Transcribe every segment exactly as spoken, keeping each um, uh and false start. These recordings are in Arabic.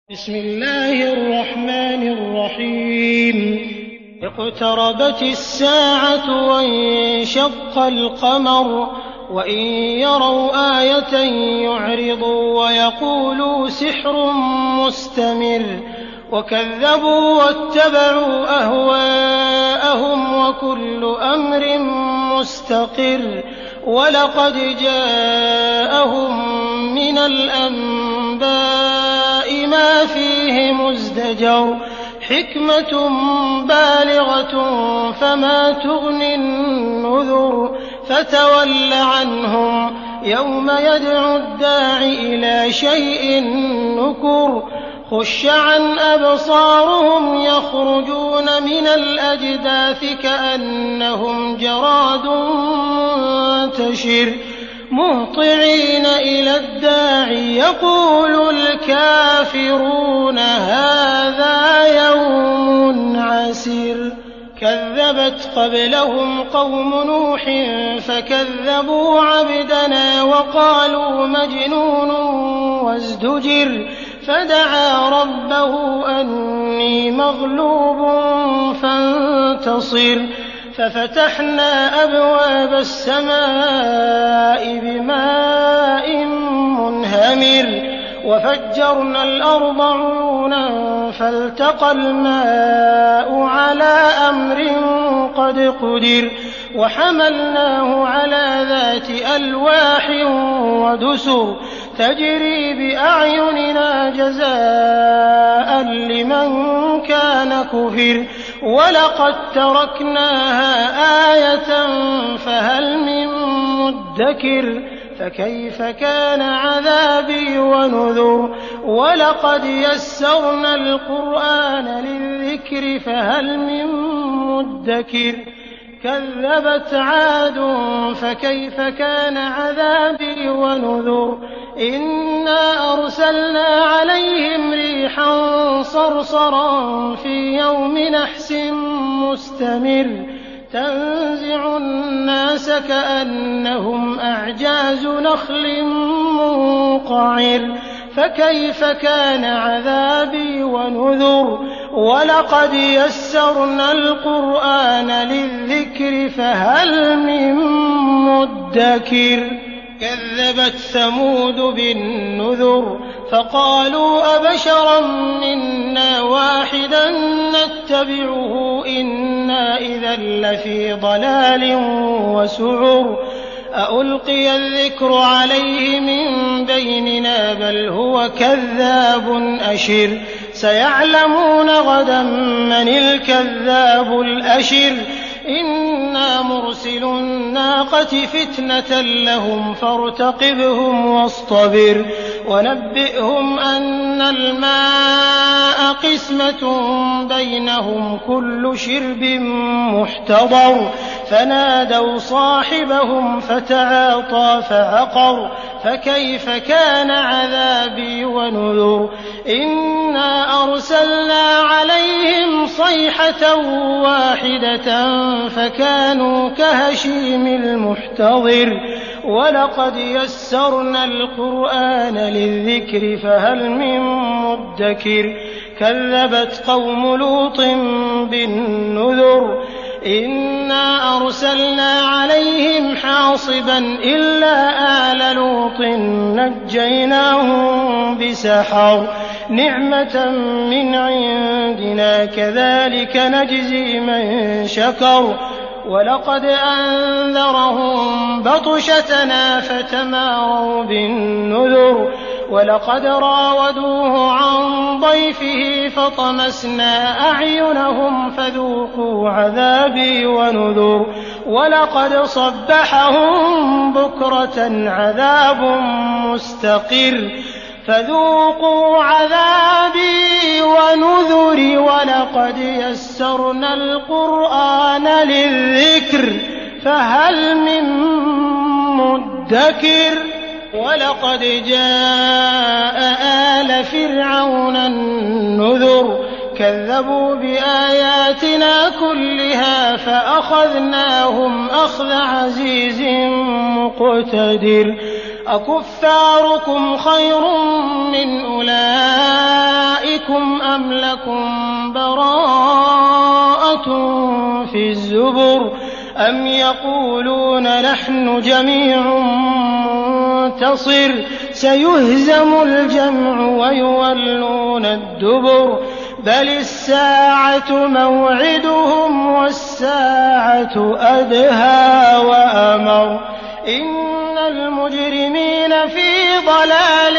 بسم الله الرحمن الرحيم اقتربت الساعة وانشق القمر وإن يروا آية يعرضوا ويقولوا سحر مستمر وكذبوا واتبعوا أهواءهم وكل أمر مستقر ولقد جاءهم من الأنباء ما فيه مزدجر حكمة بالغة فما تغني النذر فتول عنهم يوم يدعو الداع إلى شيء نكر خش عن أبصارهم يخرجون من الأجداث كأنهم جراد منتشر مهطعين إلى الداع يقول الكافرون هذا يوم عسير كذبت قبلهم قوم نوح فكذبوا عبدنا وقالوا مجنون وازدجر فدعا ربه أني مغلوب فانتصر ففتحنا أبواب السماء بماء منهمر وفجرنا الأرض عيونا فالتقى الماء على أمر قد قدر وحملناه على ذات ألواح ودسر تجري بأعيننا جزاء لمن كان كفر ولقد تركناها آية فهل من مدكر فكيف كان عذابي ونذر ولقد يسرنا القرآن للذكر فهل من مدكر كذبت عاد فكيف كان عذابي ونذر إنا أرسلنا عليهم ريحا صرصرا في يوم نحس مستمر تنزع الناس كأنهم أعجاز نخل منقعر فكيف كان عذابي ونذر ولقد يسرنا القرآن للذكر فهل من مدكر كذبت ثمود بالنذر فقالوا أبشرا منا واحدا نتبعه إنا إذا لفي ضلال وسعر أألقي الذكر عليه من بيننا بل هو كذاب أشر سيعلمون غدا من الكذاب الأشر إنا مرسل الناقة فتنة لهم فارتقبهم واصطبر ونبئهم أن الماء قسمة بينهم كل شرب محتضر فنادوا صاحبهم فتعاطى فعقر فكيف كان عذابي ونذر إنا أرسلنا عليهم صيحة واحدة فكانوا كهشيم المحتضر ولقد يسرنا القرآن للذكر فهل من مدكر كذبت قوم لوط بالنذر إنا أرسلنا عليهم حاصبا إلا آل لوط نجيناهم بسحر نعمة من عندنا كذلك نجزي من شكر ولقد أنذرهم بطشتنا فتماروا بالنذر ولقد راودوه عن ضيفه فطمسنا أعينهم فذوقوا عذابي ونذر ولقد صبحهم بكرة عذاب مستقر فذوقوا عذابي ونذر ولقد يسرنا القرآن للذكر فهل من مدكر ولقد جاء آل فرعون النذر كذبوا بآياتنا كلها فأخذناهم أخذ عزيز مقتدر أكفاركم خير من أولئك بكم أم لكم براءة في الزبر أم يقولون نحن جميع منتصر سيهزم الجمع ويولون الدبر بل الساعة موعدهم والساعة أدهى وأمر إن المجرمين في ضلال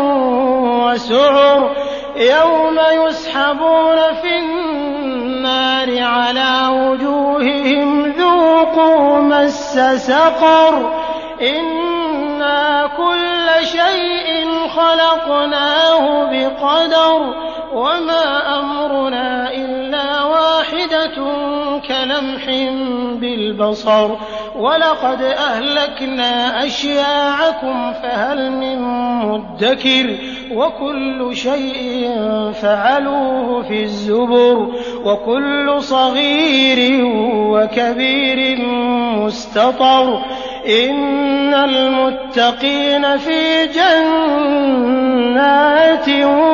وسعر يوم يسحبون في النار على وجوههم ذوقوا مس سقر إنا كل شيء خلقناه بقدر وما أمرنا إلا واحدة كلمح بالبصر ولقد أهلكنا أشياعكم فهل من مدكر وكل شيء فعلوه في الزبر وكل صغير وكبير مستطر إن المتقين في جنات